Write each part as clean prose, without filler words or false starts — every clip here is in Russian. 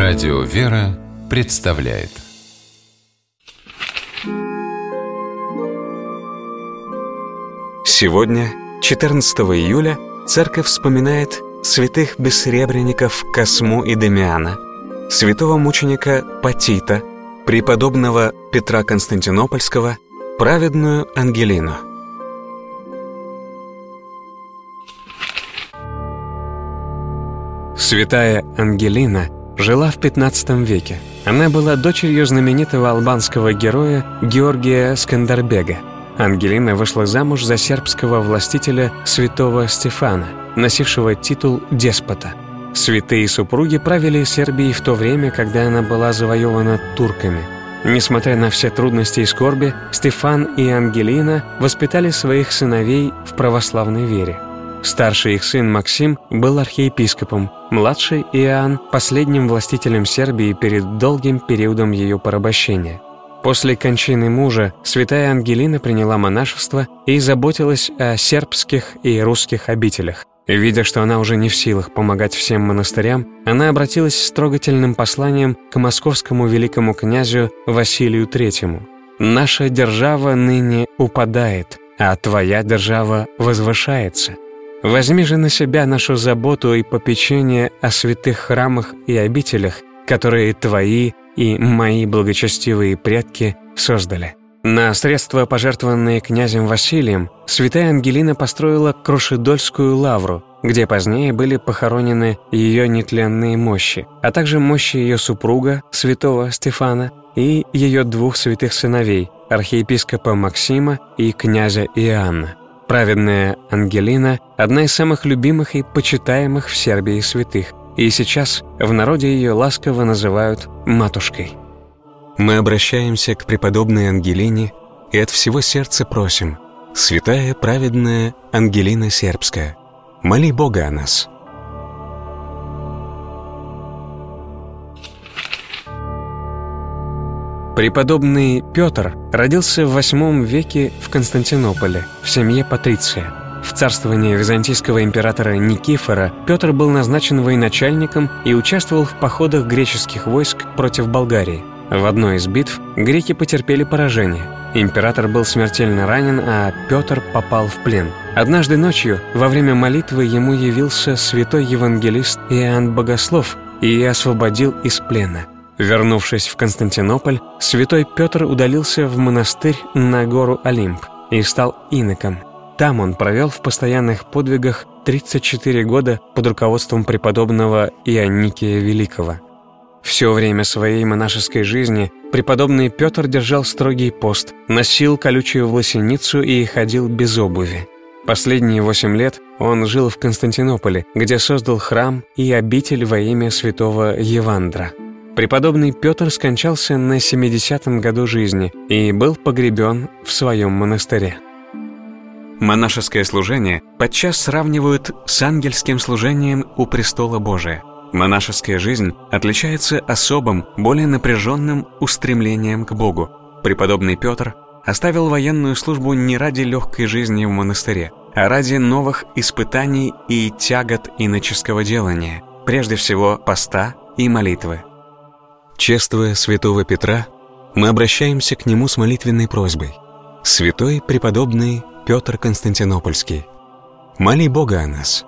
Радио «Вера» представляет. Сегодня, 14 июля, Церковь вспоминает святых бессребренников Косму и Дамиана, святого мученика Потита, преподобного Петра Константинопольского, праведную Ангелину. Святая Ангелина жила в XV веке. Она была дочерью знаменитого албанского героя Георгия Скандарбега. Ангелина вышла замуж за сербского властителя святого Стефана, носившего титул деспота. Святые супруги правили Сербией в то время, когда она была завоевана турками. Несмотря на все трудности и скорби, Стефан и Ангелина воспитали своих сыновей в православной вере. Старший их сын Максим был архиепископом, младший Иоанн – последним властителем Сербии перед долгим периодом ее порабощения. После кончины мужа святая Ангелина приняла монашество и заботилась о сербских и русских обителях. Видя, что она уже не в силах помогать всем монастырям, она обратилась с трогательным посланием к московскому великому князю Василию III. «Наша держава ныне упадает, а твоя держава возвышается. Возьми же на себя нашу заботу и попечение о святых храмах и обителях, которые твои и мои благочестивые предки создали». На средства, пожертвованные князем Василием, святая Ангелина построила Крушедольскую лавру, где позднее были похоронены ее нетленные мощи, а также мощи ее супруга, святого Стефана, и ее двух святых сыновей, архиепископа Максима и князя Иоанна. Праведная Ангелина – одна из самых любимых и почитаемых в Сербии святых, и сейчас в народе ее ласково называют «матушкой». Мы обращаемся к преподобной Ангелине и от всего сердца просим: «Святая праведная Ангелина Сербская, моли Бога о нас». Преподобный Петр родился в VIII веке в Константинополе в семье патриция. В царствовании византийского императора Никифора Петр был назначен военачальником и участвовал в походах греческих войск против Болгарии. В одной из битв греки потерпели поражение. Император был смертельно ранен, а Петр попал в плен. Однажды ночью, во время молитвы, ему явился святой евангелист Иоанн Богослов и освободил из плена. Вернувшись в Константинополь, святой Петр удалился в монастырь на гору Олимп и стал иноком. Там он провел в постоянных подвигах 34 года под руководством преподобного Ионикия Великого. Все время своей монашеской жизни преподобный Петр держал строгий пост, носил колючую власеницу и ходил без обуви. Последние 8 лет он жил в Константинополе, где создал храм и обитель во имя святого Евандра. Преподобный Петр скончался на 70-м году жизни и был погребен в своем монастыре. Монашеское служение подчас сравнивают с ангельским служением у престола Божия. Монашеская жизнь отличается особым, более напряженным устремлением к Богу. Преподобный Петр оставил военную службу не ради легкой жизни в монастыре, а ради новых испытаний и тягот иноческого делания, прежде всего поста и молитвы. Чествуя святого Петра, мы обращаемся к нему с молитвенной просьбой: «Святой преподобный Петр Константинопольский, моли Бога о нас».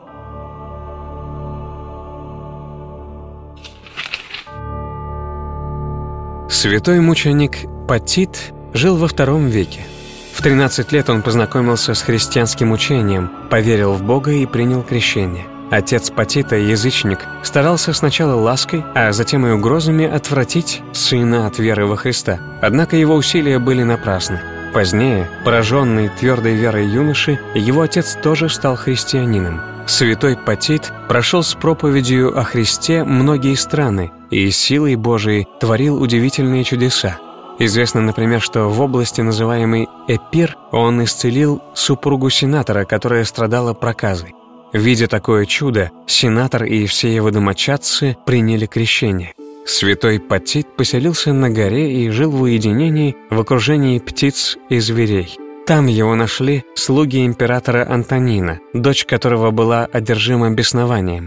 Святой мученик Потит жил во II веке. В 13 лет он познакомился с христианским учением, поверил в Бога и принял крещение. Отец Потита, язычник, старался сначала лаской, а затем и угрозами отвратить сына от веры во Христа. Однако его усилия были напрасны. Позднее, пораженный твердой верой юноши, его отец тоже стал христианином. Святой Потит прошел с проповедью о Христе многие страны и силой Божией творил удивительные чудеса. Известно, например, что в области, называемой Эпир, он исцелил супругу сенатора, которая страдала проказой. Видя такое чудо, сенатор и все его домочадцы приняли крещение. Святой Потит поселился на горе и жил в уединении в окружении птиц и зверей. Там его нашли слуги императора Антонина, дочь которого была одержима беснованием.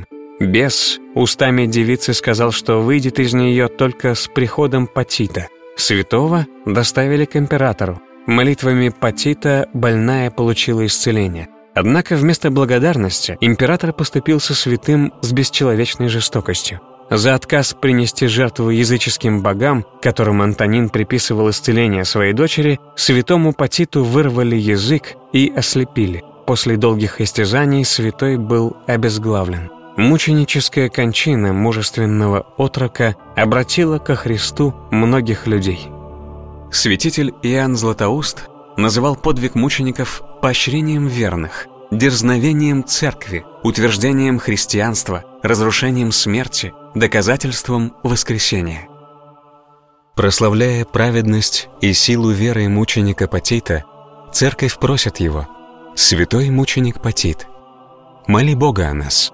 Бес устами девицы сказал, что выйдет из нее только с приходом Патита. Святого доставили к императору. Молитвами Патита больная получила исцеление. Однако вместо благодарности император поступил со святым с бесчеловечной жестокостью. За отказ принести жертву языческим богам, которым Антонин приписывал исцеление своей дочери, святому Патиту вырвали язык и ослепили. После долгих истязаний святой был обезглавлен. Мученическая кончина мужественного отрока обратила ко Христу многих людей. Святитель Иоанн Златоуст называл подвиг мучеников поощрением верных, дерзновением церкви, утверждением христианства, разрушением смерти, доказательством воскресения. Прославляя праведность и силу веры мученика Патита, церковь просит его: «Святой мученик Патит, моли Бога о нас».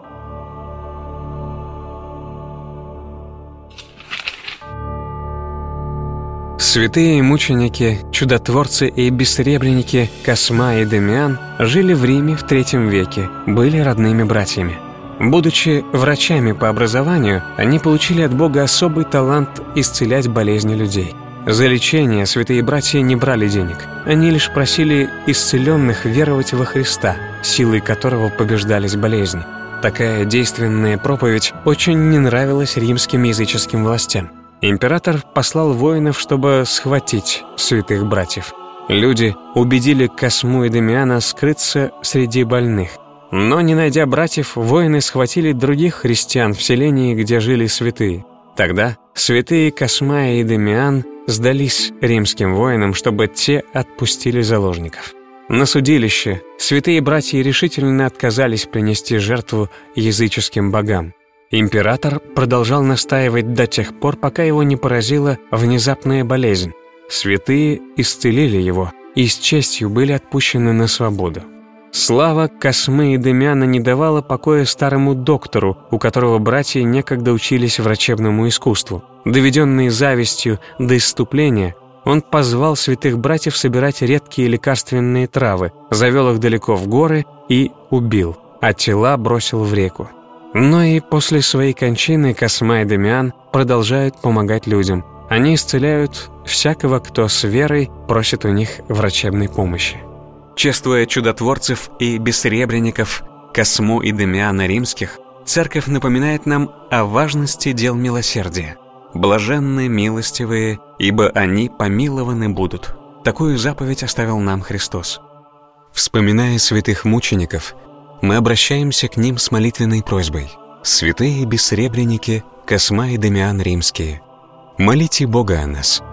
Святые мученики, чудотворцы и бессребреники Косма и Дамиан жили в Риме в III веке, были родными братьями. Будучи врачами по образованию, они получили от Бога особый талант исцелять болезни людей. За лечение святые братья не брали денег, они лишь просили исцеленных веровать во Христа, силой которого побеждались болезни. Такая действенная проповедь очень не нравилась римским языческим властям. Император послал воинов, чтобы схватить святых братьев. Люди убедили Косму и Дамиана скрыться среди больных. Но, не найдя братьев, воины схватили других христиан в селении, где жили святые. Тогда святые Косма и Дамиан сдались римским воинам, чтобы те отпустили заложников. На судилище святые братья решительно отказались принести жертву языческим богам. Император продолжал настаивать до тех пор, пока его не поразила внезапная болезнь. Святые исцелили его и с честью были отпущены на свободу. Слава Космы и Дамиана не давала покоя старому доктору, у которого братья некогда учились врачебному искусству. Доведенный завистью до исступления, он позвал святых братьев собирать редкие лекарственные травы, завел их далеко в горы и убил, а тела бросил в реку. Но и после своей кончины Косма и Дамиан продолжают помогать людям. Они исцеляют всякого, кто с верой просит у них врачебной помощи. Чествуя чудотворцев и бессребренников Косму и Дамиана римских, церковь напоминает нам о важности дел милосердия. «Блаженны милостивые, ибо они помилованы будут». Такую заповедь оставил нам Христос. Вспоминая святых мучеников, мы обращаемся к ним с молитвенной просьбой: «Святые бессребренники, Косма и Дамиан римские, молите Бога о нас».